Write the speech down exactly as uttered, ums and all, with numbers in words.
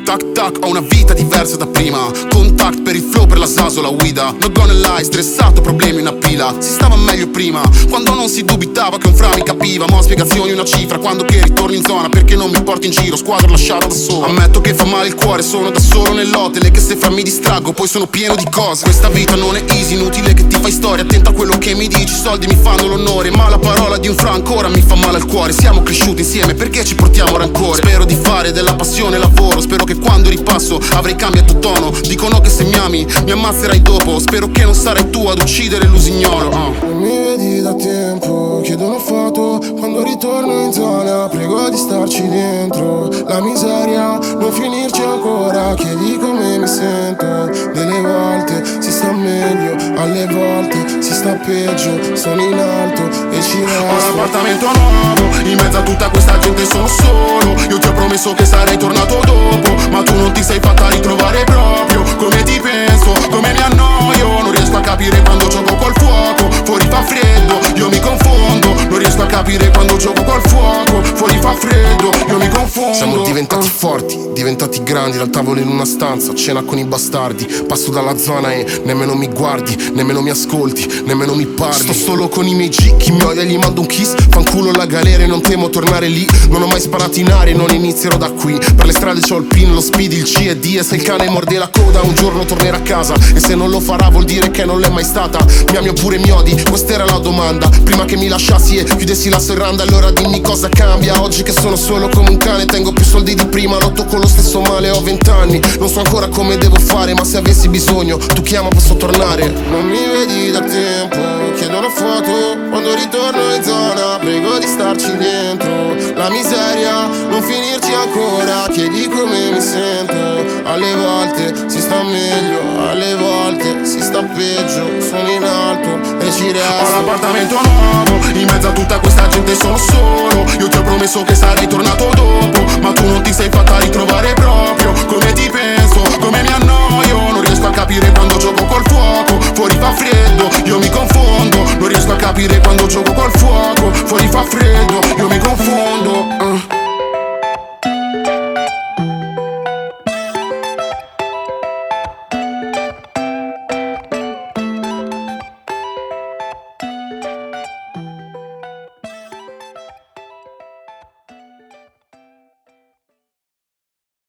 Tac tac, ho una vita diversa da prima. Contact per il flow, per la saso, la guida. No gonna lie, stressato, problemi una pila. Si stava meglio prima, quando non si dubitava che un fra mi capiva. Mo' spiegazioni una cifra, quando che ritorni in zona, perché non mi porti in giro, squadra lasciata da sola. Ammetto che fa male il cuore, sono da solo nell'hotel, che se fra mi distraggo poi sono pieno di cose. Questa vita non è easy, inutile che ti fai storia. Attenta a quello che mi dici, i soldi mi fanno l'onore, ma la parola di un fra ancora mi fa male al cuore. Siamo cresciuti insieme, perché ci portiamo rancore? Spero di fare della passione lavoro, spero che quando ripasso avrei cambiato tono. Dicono che se mi ami mi ammazzerai dopo, spero che non sarai tu ad uccidere l'usignolo. uh. Non mi vedi da tempo, chiedo una foto quando ritorno in zona, prego di starci dentro. La miseria, non finirci ancora, chiedi come mi sento. Delle volte si sta meglio, alle volte si sta peggio. Sono in alto e ci resto. Ho un appartamento nuovo, in mezzo a tutta questa gente sono solo. Io ti ho promesso che sarei tornato dopo, ma tu non ti sei fatta ritrovare proprio. Come ti penso, come mi annoio, non riesco a capire quando gioco col fuoco. Fuori fa freddo, io mi confondo, non riesco a capire quando gioco col fuoco. Fuori fa freddo, io mi confondo. Siamo diventati forti, diventati grandi, dal tavolo in una stanza, cena con i bastardi. Passo dalla zona e nemmeno mi guardi, nemmeno mi ascolti, nemmeno mi parli. Sto solo con i miei G, chi mi odia gli mando un kiss. Fanculo la galera e non temo tornare lì. Non ho mai sparato in aria e non inizierò da qui. Per le strade c'ho il pin, lo speed, il C e D. E se il cane morde la coda un giorno tornerà a casa, e se non lo farà vuol dire che non l'è mai stata. Mi ami oppure mi odi? Questa era la domanda. Prima che mi lasciassi e chiudessi la serranda, allora dimmi cosa cambia. Oggi che sono solo come un cane, tengo più soldi di prima, lotto con lo stesso male, ho vent'anni. Non so ancora come devo fare, ma se avessi bisogno tu chiama, posso tornare. Non mi vedi da tempo, chiedo una foto quando ritorno in zona, prego di starci dentro. La miseria, non finirci ancora, chiedi come mi sento. Alle volte si sta meglio, alle volte si sta peggio. Sono in alto e ci resto. Ho l'appartamento nuovo, in mezzo a tutta questa gente sono solo. Io ti ho promesso che sarei tornato dopo,